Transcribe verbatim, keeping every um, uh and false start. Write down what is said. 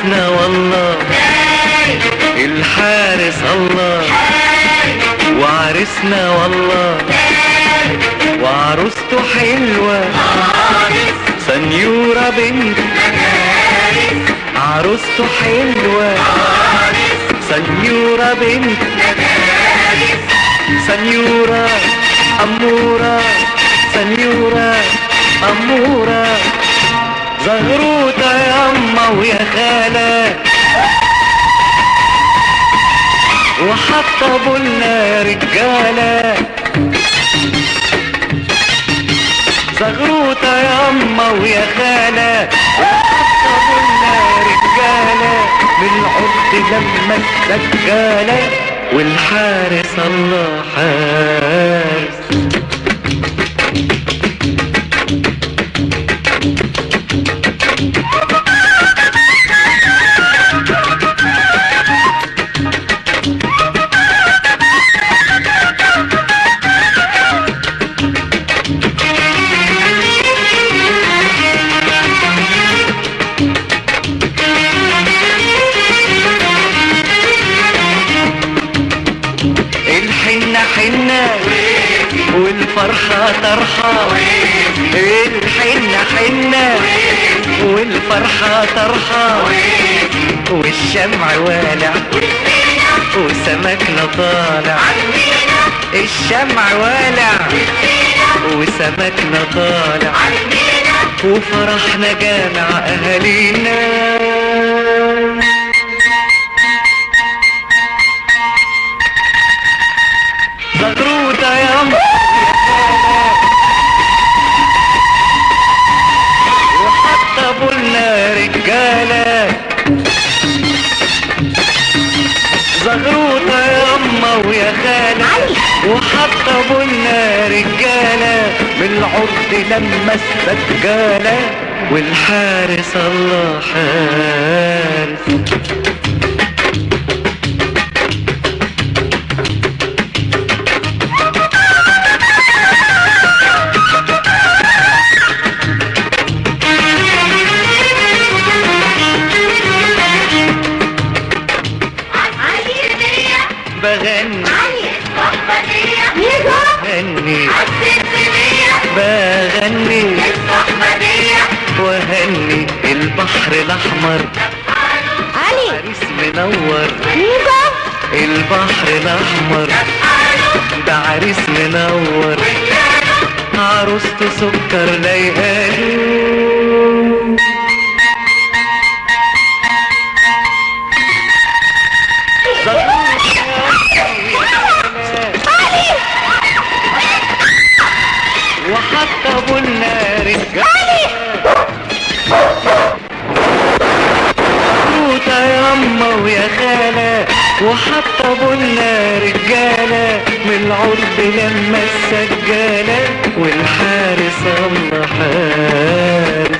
وعرسنا والله الحارس الله، وعرسنا والله وعروسته حلوة سنيورة بنت عروسته حلوة سنيورة بنت سنيورة أمورة سنيورة أمورة زغروطة ياما ويا خالة وحطبوا لنا رجالة زغروطة ياما ويا خالة وحطبوا لنا رجالة بالعد لما السجالة والحارس الله حارس. الحنة حنة والفرحة طرحة الحنة حنة والفرحة طرحة والشمع والع وسمكنا طالع الشمع والع وسمكنا طالع وفرحنا جامع أهالينا زغروطة ياما وحطبوا لنا رجالة زغروطة ياما ويا خالة وحطبوا لنا رجالة بالعرض لما السجالة والحارس الله حارس. بغني بغني بغني وهني البحر الاحمر عريس منور البحر الاحمر ده عريس منور عروسته سكر ليالي وحطبوا لنا رجالة زغروطة ياما ويا خالة وحطبوا لنا رجالة من العرض لما السجالة والحارس الله حارس.